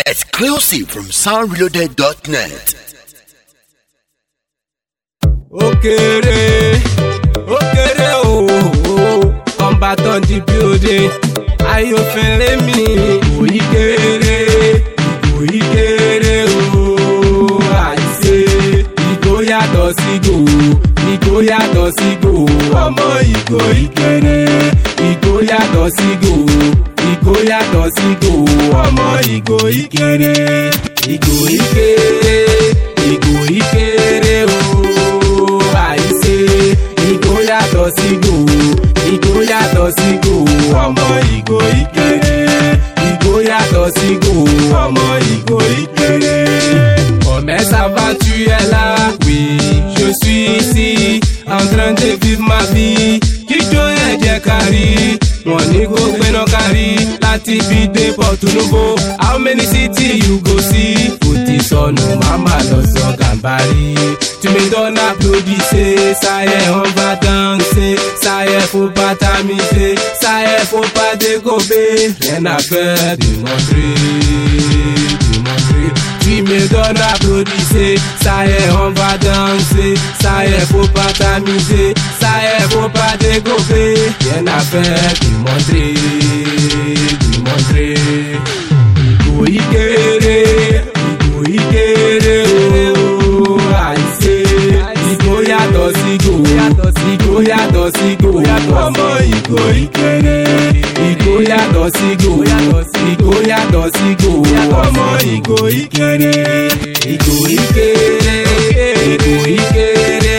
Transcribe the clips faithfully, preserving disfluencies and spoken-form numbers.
Exclusive from sound reloaded dot net. Okere, okere oh, combatant the building. Ayo fele mi, oyikere, oyikere oh. I say, Ìgò yàtọ̀ sí Ìgò, Ìgò yàtọ̀ sí Ìgò. Ọmọ Ìgò ikere, Ìgò yàtọ̀ sí Ìgò, Ìgò yàtọ̀ sí Ìgò. Ọmọ Ìgò ikere, Ìgò ikere, Ìgò ikere oh. I say, Ìgò yàtọ̀ sí Ìgò, Ìgò yàtọ̀ sí Ìgò. Ọmọ Ìgò ikere, Ìgò yàtọ̀ sí Ìgò. Ọmọ Ìgò ikere. Comment ça va, tu es là? Oui, je suis ici, en train de vivre ma vie. Kijo ẹ̀jẹ̀ kárí, wọ́n ní kó gbéná kárí. Láti fi dé Porto Novo, how many city you go see? Fòtí sọnù, màmá lọ sọ Gàmbàrí. Tu me donnes applaudisser, ça y est, on va danser. Ça y est, faut pas t'amuser, ça y est, faut pas dégober. Rien à faire, démontrer, démontrer. Tu me donnes applaudisser, ça y est, on va danser. Ça y est, faut pas t'amuser, ça y est, faut pas dégober. Rien à faire, démontrer, démontrer. Ìgò ikere, Ìgò ikere oh. I say, Ìgò yàtọ̀ sí Ìgò, Ìgò yàtọ̀ sí Ìgò. Ọmọ Ìgò ikere, Ìgò yàtọ̀ sí Ìgò, Ìgò yàtọ̀ sí Ìgò. Ọmọ Ìgò ikere, Ìgò ikere, Ìgò ikere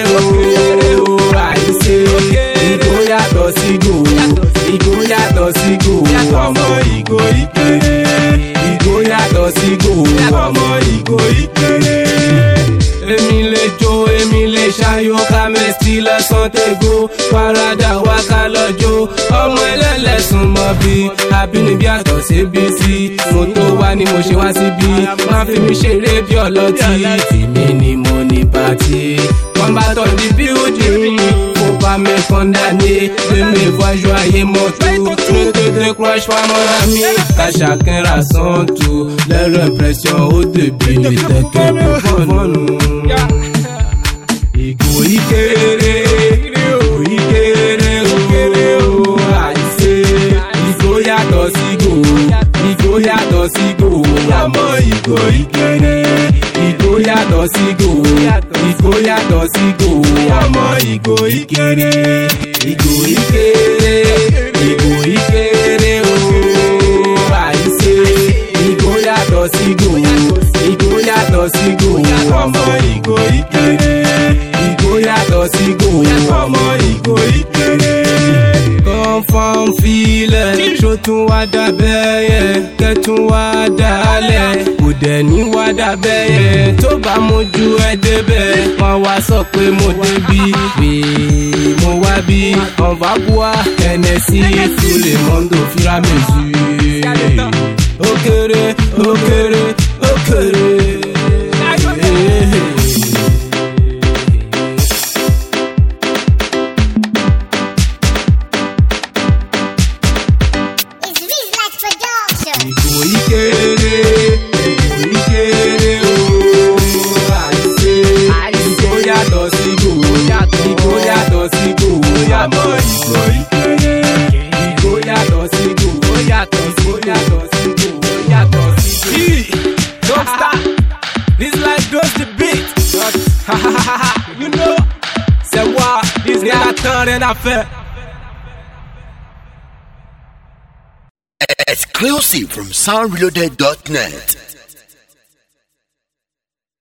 oh. I say, Ìgò yàtọ̀ sí Ìgò, Ìgò yàtọ̀ sí Ìgò. Ọmọ Ìgò ikere, Ìgò yàtọ̀ sí Ìgò. Ọmọ Ìgò ikere. Èmi lè jó, èmi lè ṣayó, ká mẹ́sì lẹ́sàn tẹ́gó. Parada wá ká lọ́jọ́, ọmọ ẹlẹ́lẹ́sùn mọ́ bí. Abínibí àtọ̀ sí bí sí, mo tó wá ni mo ṣe wá síbí. Má fi mi ṣeré bí ọlọ́tí, èmi ni mo ní pàtí. Combattant the building, faut pas me condamner. De me voir joyer mon tour, ne te décroche pas mon ami. Car chacun a son tour, leur impression au début n'était que pour nous. Ìgò ikere, Ìgò ikere oh. I say, Ìgò yàtọ̀ sí Ìgò, Ìgò yàtọ̀ sí Ìgò. Ọmọ Ìgò ikere, Ìgò yàtọ̀ sí Ìgò, Ìgò yàtọ̀ sí Ìgò. Ọmọ Ìgò ikere, Ìgò ikere, Ìgò ikere oh. I say, Ìgò yàtọ̀ sí Ìgò, Ìgò yàtọ̀ sí Ìgò. Ọmọ Ìgò ikere, Ìgò yàtọ̀ sí Ìgò. Ọmọ Ìgò ikere. Confirm filẹ̀, ṣó tún wá dábẹ́ yẹn, kẹ́tún wá dálẹ̀. Kò dẹ̀ ní wá dábẹ́ yẹn, tó bá mojú ẹ débẹ̀. Wọ́n wá sọ pé mo débí, pé mo wá bí. On va boire Hennessy, tout le monde fira mesure. Okere, okere, okere. Ìgò ikere, Ìgò ikere oh. I say, Ìgò yàtọ̀ sí Ìgò, Ìgò yàtọ̀ sí Ìgò. Ọmọ Ìgò ikere, Ìgò yàtọ̀ sí Ìgò, Ìgò yàtọ̀ sí Ìgò, Ìgò yàtọ̀ sí Ìgò. Don't stop, this life goes the beat. You know, c'est moi, this gars attend rien à faire. Exclusive from sound reloaded dot net.